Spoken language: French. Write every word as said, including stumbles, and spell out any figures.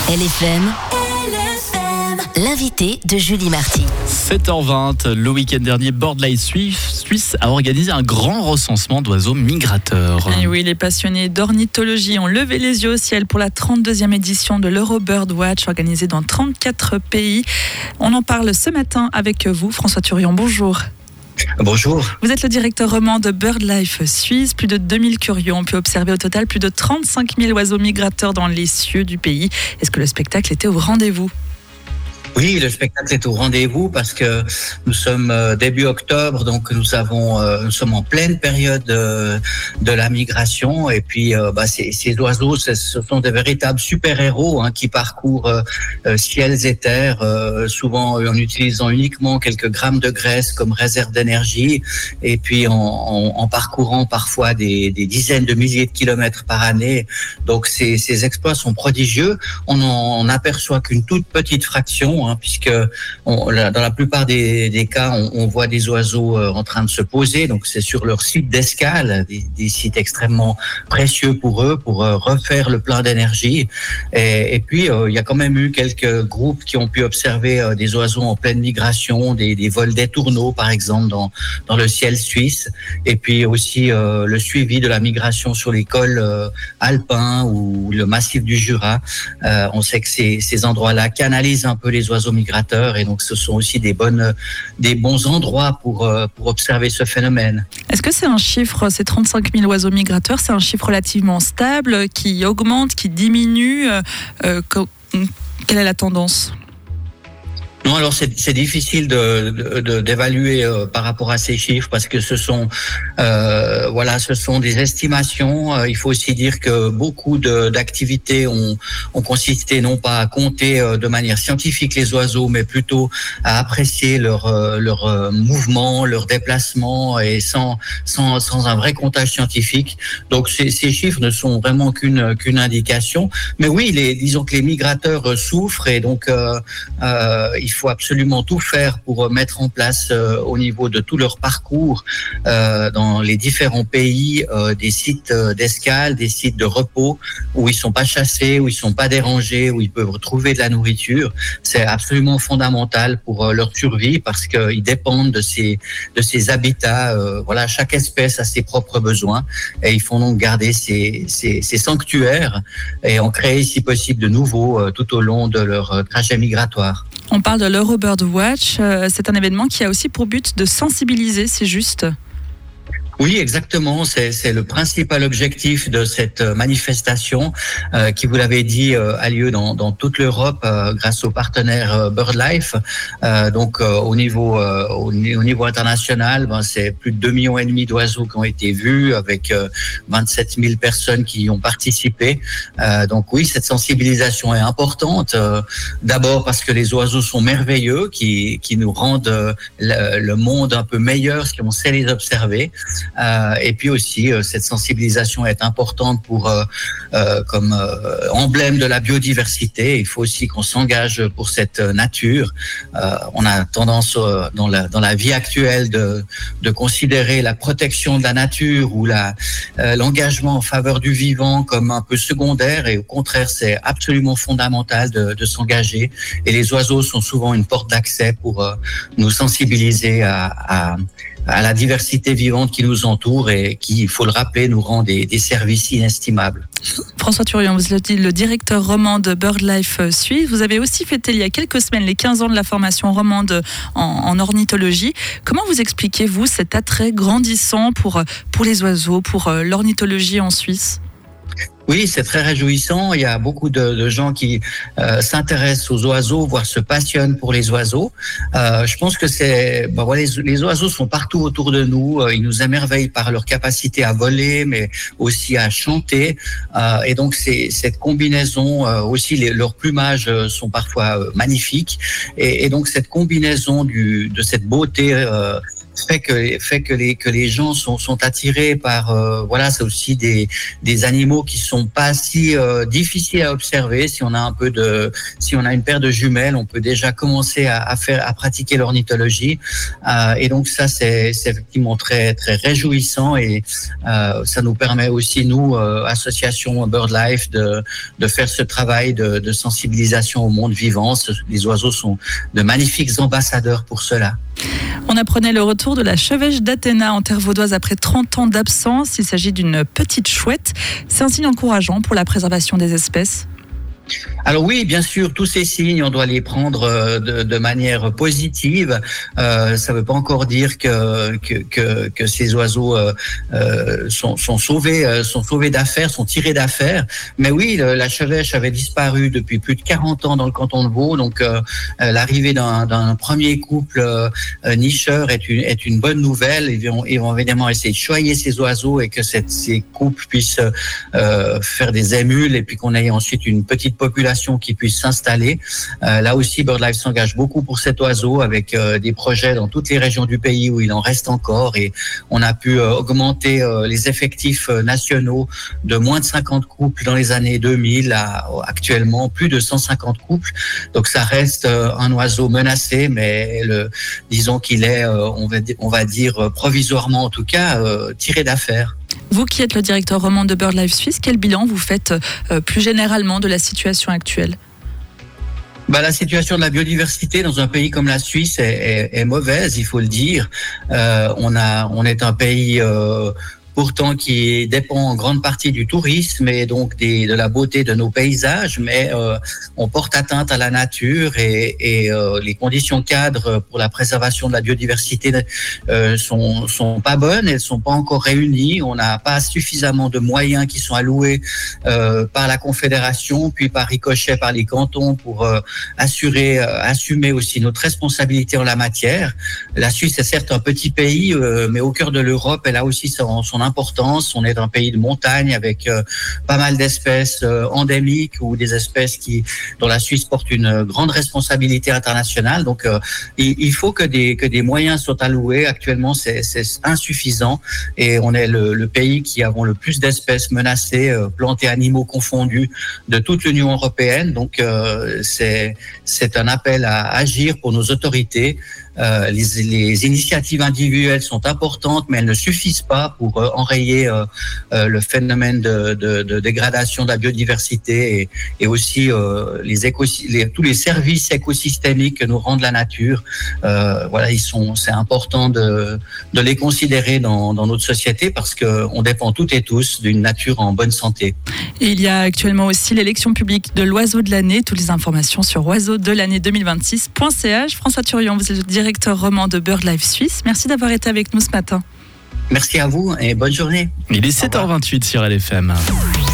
L F M, l'invité de Julie Marty. sept heures vingt, le week-end dernier, BirdLife Suisse a organisé un grand recensement d'oiseaux migrateurs. Et oui, les passionnés d'ornithologie ont levé les yeux au ciel pour la trente-deuxième édition de l'Eurobird Watch, organisée dans trente-quatre pays. On en parle ce matin avec vous, François Thurion. Bonjour. Bonjour. Vous êtes le directeur roman de BirdLife Suisse. Plus de deux mille curieux ont pu observer au total plus de trente-cinq mille oiseaux migrateurs dans les cieux du pays. Est-ce que le spectacle était au rendez-vous ? Oui, le spectacle est au rendez-vous parce que nous sommes début octobre, donc nous avons, nous sommes en pleine période de, de la migration. Et puis, bah, ces, ces oiseaux, ce sont des véritables super-héros hein, qui parcourent euh, ciels et terres, euh, souvent en utilisant uniquement quelques grammes de graisse comme réserve d'énergie, et puis en, en, en parcourant parfois des, des dizaines de milliers de kilomètres par année. Donc, ces, ces exploits sont prodigieux. On n'en aperçoit qu'une toute petite fraction. Hein, puisque on, dans la plupart des, des cas, on, on voit des oiseaux euh, en train de se poser. Donc, c'est sur leur site d'escale, des, des sites extrêmement précieux pour eux, pour euh, refaire le plein d'énergie. Et, et puis, euh, il y a quand même eu quelques groupes qui ont pu observer euh, des oiseaux en pleine migration, des, des vols des tourneaux, par exemple, dans, dans le ciel suisse. Et puis aussi euh, le suivi de la migration sur les cols euh, alpins ou le massif du Jura. Euh, on sait que ces, ces endroits-là canalisent un peu les oiseaux migrateurs et donc ce sont aussi des bonnes, des bons endroits pour pour observer ce phénomène. Est-ce que c'est un chiffre, ces trente-cinq mille oiseaux migrateurs, c'est un chiffre relativement stable, qui augmente, qui diminue euh, quelle est la tendance ? Non, alors c'est, c'est difficile de, de, de d'évaluer euh, par rapport à ces chiffres parce que ce sont, euh, voilà, ce sont des estimations. Euh, il faut aussi dire que beaucoup de, d'activités ont, ont consisté non pas à compter euh, de manière scientifique les oiseaux, mais plutôt à apprécier leur euh, leur euh, mouvement, leur déplacement et sans sans sans un vrai comptage scientifique. Donc ces, ces chiffres ne sont vraiment qu'une qu'une indication. Mais oui, les, disons que les migrateurs souffrent et donc euh, euh, il Il faut absolument tout faire pour mettre en place euh, au niveau de tout leur parcours euh, dans les différents pays euh, des sites d'escale, des sites de repos où ils sont pas chassés, où ils sont pas dérangés, où ils peuvent retrouver de la nourriture. C'est absolument fondamental pour euh, leur survie parce qu'ils dépendent de ces de ces habitats. Euh, voilà, chaque espèce a ses propres besoins et il faut donc garder ces ces, ces sanctuaires et en créer si possible de nouveaux euh, tout au long de leur euh, trajet migratoire. On parle de l'Eurobird Watch, c'est un événement qui a aussi pour but de sensibiliser, c'est juste ? Oui, exactement. C'est, c'est le principal objectif de cette manifestation euh, qui, vous l'avez dit, euh, a lieu dans, dans toute l'Europe euh, grâce aux partenaires euh, BirdLife. Euh, donc, euh, au niveau euh, au, au niveau international, ben, c'est plus de deux millions et demi d'oiseaux qui ont été vus, avec euh, vingt-sept mille personnes qui y ont participé. Euh, donc, oui, cette sensibilisation est importante. Euh, d'abord parce que les oiseaux sont merveilleux, qui qui nous rendent euh, le, le monde un peu meilleur si on sait les observer. Euh, et puis aussi, euh, cette sensibilisation est importante pour, euh, euh, comme euh, emblème de la biodiversité. Il faut aussi qu'on s'engage pour cette nature. Euh, on a tendance euh, dans la dans la vie actuelle de de considérer la protection de la nature ou la euh, l'engagement en faveur du vivant comme un peu secondaire. Et au contraire, c'est absolument fondamental de, de s'engager. Et les oiseaux sont souvent une porte d'accès pour euh, nous sensibiliser à, à à la diversité vivante qui nous entoure et qui, il faut le rappeler, nous rend des, des services inestimables. François Thurion, vous êtes le directeur roman de BirdLife Suisse. Vous avez aussi fêté il y a quelques semaines les quinze ans de la formation romande en, en ornithologie. Comment vous expliquez-vous cet attrait grandissant pour, pour les oiseaux, pour l'ornithologie en Suisse ? Oui, c'est très réjouissant. Il y a beaucoup de, de gens qui euh, s'intéressent aux oiseaux, voire se passionnent pour les oiseaux. Euh, je pense que c'est, ben voilà, les, les oiseaux sont partout autour de nous. Ils nous émerveillent par leur capacité à voler, mais aussi à chanter. Euh, et donc, c'est cette combinaison, euh, aussi les, leurs plumages sont parfois euh, magnifiques. Et, et donc, cette combinaison du, de cette beauté euh, fait que fait que les que les gens sont sont attirés par euh, voilà, c'est aussi des des animaux qui sont pas si euh, difficiles à observer. Si on a un peu de si on a une paire de jumelles, on peut déjà commencer à, à faire à pratiquer l'ornithologie. Euh, et donc ça c'est c'est effectivement très très réjouissant et euh, ça nous permet aussi nous euh, association BirdLife de de faire ce travail de, de sensibilisation au monde vivant. Les oiseaux sont de magnifiques ambassadeurs pour cela. On apprenait le retour de la chevêche d'Athéna en terre vaudoise après trente ans d'absence. Il s'agit d'une petite chouette. C'est un signe encourageant pour la préservation des espèces. Alors oui, bien sûr, tous ces signes, on doit les prendre de, de manière positive. Euh, ça ne veut pas encore dire que que que, que ces oiseaux euh, sont, sont sauvés, sont sauvés d'affaires, sont tirés d'affaires. Mais oui, le, la chevêche avait disparu depuis plus de quarante ans dans le canton de Vaud. Donc euh, l'arrivée d'un, d'un premier couple euh, nicheur est une est une bonne nouvelle. Ils vont ils vont évidemment essayer de choyer ces oiseaux et que cette, ces couples puissent euh, faire des émules et puis qu'on ait ensuite une petite population qui puisse s'installer. Euh, là aussi, BirdLife s'engage beaucoup pour cet oiseau avec euh, des projets dans toutes les régions du pays où il en reste encore et on a pu euh, augmenter euh, les effectifs euh, nationaux de moins de cinquante couples dans les années deux mille à actuellement plus de cent cinquante couples. Donc ça reste euh, un oiseau menacé, mais le, disons qu'il est, euh, on va, on va dire provisoirement en tout cas, euh, tiré d'affaire. Vous qui êtes le directeur roman de BirdLife Suisse, quel bilan vous faites euh, plus généralement de la situation actuelle ? Bah, la situation de la biodiversité dans un pays comme la Suisse est, est, est mauvaise, il faut le dire. Euh, on a, on est un pays euh, pourtant qui dépend en grande partie du tourisme et donc des, de la beauté de nos paysages, mais euh, on porte atteinte à la nature et, et euh, les conditions cadres pour la préservation de la biodiversité euh, sont, sont pas bonnes, elles sont pas encore réunies. On n'a pas suffisamment de moyens qui sont alloués euh, par la Confédération, puis par ricochet par les cantons pour euh, assurer, euh, assumer aussi notre responsabilité en la matière. La Suisse est certes un petit pays, euh, mais au cœur de l'Europe, elle a aussi son, son importance. On est un pays de montagne avec euh, pas mal d'espèces euh, endémiques ou des espèces qui, dont la Suisse porte une grande responsabilité internationale. Donc, euh, il, il faut que des, que des moyens soient alloués. Actuellement, c'est, c'est insuffisant et on est le, le pays qui avons le plus d'espèces menacées, euh, plantes et animaux confondus de toute l'Union européenne. Donc, euh, c'est, c'est un appel à agir pour nos autorités. Euh, les, les initiatives individuelles sont importantes, mais elles ne suffisent pas pour euh, enrayer euh, euh, le phénomène de, de, de dégradation de la biodiversité et, et aussi euh, les écosy- les, tous les services écosystémiques que nous rend la nature. Euh, voilà, ils sont, c'est important de, de les considérer dans, dans notre société parce que on dépend toutes et tous d'une nature en bonne santé. Et il y a actuellement aussi l'élection publique de l'oiseau de l'année. Toutes les informations sur oiseau de l'année deux mille vingt-six point c h. François Turion, vous êtes le directeur roman de BirdLife Suisse. Merci d'avoir été avec nous ce matin. Merci à vous et bonne journée. Il est sept heures vingt-huit sur L F M.